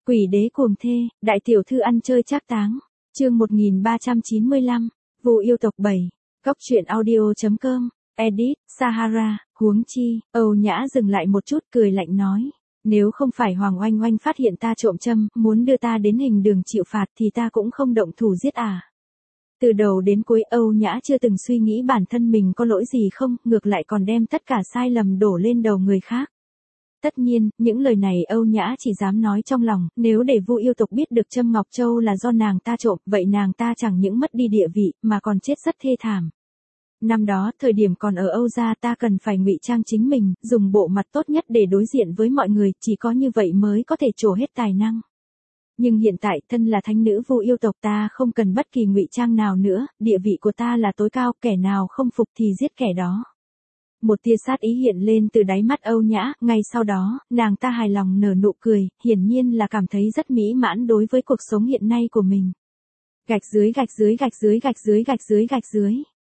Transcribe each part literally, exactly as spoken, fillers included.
Quỷ đế cuồng thê, đại tiểu thư ăn chơi trác táng. Chương một nghìn ba trăm chín mươi lăm, Vụ yêu tộc bảy. Cóc truyện audio chấm com. Edit, Sahara, huống chi. Âu Nhã dừng lại một chút cười lạnh nói. Nếu không phải Hoàng Oanh Oanh phát hiện ta trộm châm, muốn đưa ta đến hình đường chịu phạt thì ta cũng không động thủ giết à. Từ đầu đến cuối Âu Nhã chưa từng suy nghĩ bản thân mình có lỗi gì không, ngược lại còn đem tất cả sai lầm đổ lên đầu người khác. Tất nhiên, những lời này Âu Nhã chỉ dám nói trong lòng, nếu để Vu yêu tộc biết được Trâm Ngọc Châu là do nàng ta trộm, vậy nàng ta chẳng những mất đi địa vị, mà còn chết rất thê thảm. Năm đó, thời điểm còn ở Âu gia ta cần phải ngụy trang chính mình, dùng bộ mặt tốt nhất để đối diện với mọi người, chỉ có như vậy mới có thể trổ hết tài năng. Nhưng hiện tại, thân là thánh nữ Vu yêu tộc ta không cần bất kỳ ngụy trang nào nữa, địa vị của ta là tối cao, kẻ nào không phục thì giết kẻ đó. Một tia sát ý hiện lên từ đáy mắt Âu Nhã, ngay sau đó, nàng ta hài lòng nở nụ cười, hiển nhiên là cảm thấy rất mỹ mãn đối với cuộc sống hiện nay của mình. Gạch dưới gạch dưới gạch dưới gạch dưới gạch dưới gạch dưới.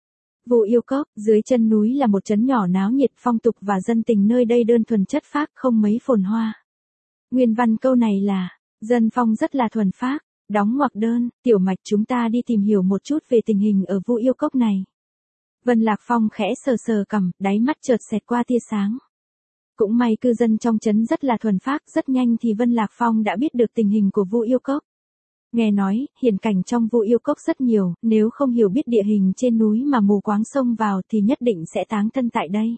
Vu yêu cốc, dưới chân núi là một trấn nhỏ náo nhiệt, phong tục và dân tình nơi đây đơn thuần chất phác, không mấy phồn hoa. Nguyên văn câu này là, dân phong rất là thuần phác, đóng ngoặc đơn, tiểu mạch chúng ta đi tìm hiểu một chút về tình hình ở Vu yêu cốc này. Vân Lạc Phong khẽ sờ sờ cằm, đáy mắt chợt xẹt qua tia sáng. Cũng may cư dân trong trấn rất là thuần phác, rất nhanh thì Vân Lạc Phong đã biết được tình hình của Vu yêu cốc. Nghe nói, hiển cảnh trong Vu yêu cốc rất nhiều, nếu không hiểu biết địa hình trên núi mà mù quáng xông vào thì nhất định sẽ táng thân tại đây.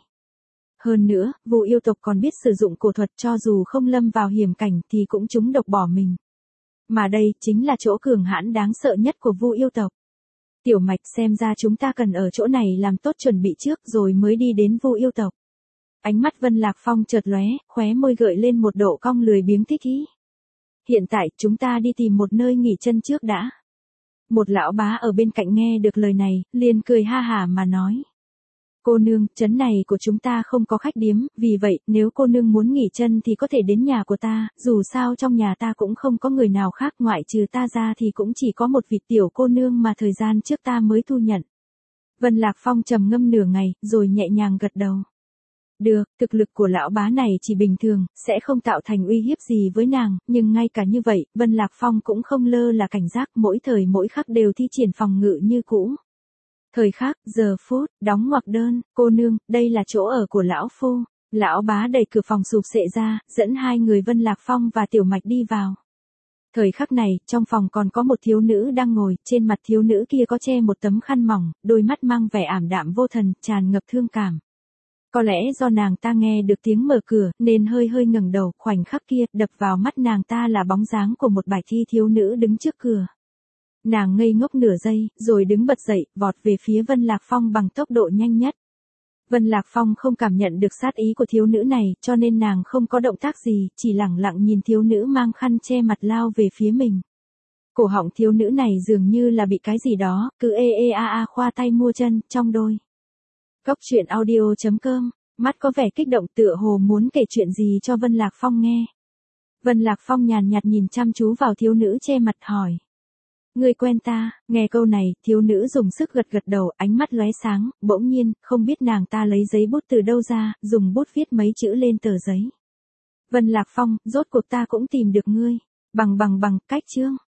Hơn nữa, Vu yêu tộc còn biết sử dụng cổ thuật, cho dù không lâm vào hiểm cảnh thì cũng trúng độc bỏ mình. Mà đây chính là chỗ cường hãn đáng sợ nhất của Vu yêu tộc. Tiểu mạch, xem ra chúng ta cần ở chỗ này làm tốt chuẩn bị trước rồi mới đi đến Vu yêu tộc. Ánh mắt Vân Lạc Phong chợt lóe, khóe môi gợi lên một độ cong lười biếng thích ý. Hiện tại, chúng ta đi tìm một nơi nghỉ chân trước đã. Một lão bá ở bên cạnh nghe được lời này, liền cười ha hả mà nói. Cô nương, trấn này của chúng ta không có khách điếm, vì vậy, nếu cô nương muốn nghỉ chân thì có thể đến nhà của ta, dù sao trong nhà ta cũng không có người nào khác, ngoại trừ ta ra thì cũng chỉ có một vị tiểu cô nương mà thời gian trước ta mới thu nhận. Vân Lạc Phong trầm ngâm nửa ngày, rồi nhẹ nhàng gật đầu. Được, thực lực của lão bá này chỉ bình thường, sẽ không tạo thành uy hiếp gì với nàng, nhưng ngay cả như vậy, Vân Lạc Phong cũng không lơ là cảnh giác, mỗi thời mỗi khắc đều thi triển phòng ngự như cũ. Thời khắc, giờ phút, đóng ngoặc đơn, cô nương, đây là chỗ ở của lão phu. Lão bá đẩy cửa phòng sụp xệ ra, dẫn hai người Vân Lạc Phong và Tiểu Mạch đi vào. Thời khắc này, trong phòng còn có một thiếu nữ đang ngồi, trên mặt thiếu nữ kia có che một tấm khăn mỏng, đôi mắt mang vẻ ảm đạm vô thần, tràn ngập thương cảm. Có lẽ do nàng ta nghe được tiếng mở cửa, nên hơi hơi ngẩng đầu, khoảnh khắc kia, đập vào mắt nàng ta là bóng dáng của một bạch thi thiếu nữ đứng trước cửa. Nàng ngây ngốc nửa giây, rồi đứng bật dậy, vọt về phía Vân Lạc Phong bằng tốc độ nhanh nhất. Vân Lạc Phong không cảm nhận được sát ý của thiếu nữ này, cho nên nàng không có động tác gì, chỉ lẳng lặng nhìn thiếu nữ mang khăn che mặt lao về phía mình. Cổ họng thiếu nữ này dường như là bị cái gì đó, cứ ê ê a a khoa tay mua chân, trong đôi. Cóc truyện audio chấm com, mắt có vẻ kích động tựa hồ muốn kể chuyện gì cho Vân Lạc Phong nghe. Vân Lạc Phong nhàn nhạt nhìn chăm chú vào thiếu nữ che mặt hỏi. Người quen ta, nghe câu này, thiếu nữ dùng sức gật gật đầu, ánh mắt lóe sáng, bỗng nhiên, không biết nàng ta lấy giấy bút từ đâu ra, dùng bút viết mấy chữ lên tờ giấy. Vân Lạc Phong, rốt cuộc ta cũng tìm được ngươi, bằng bằng bằng, cách chương.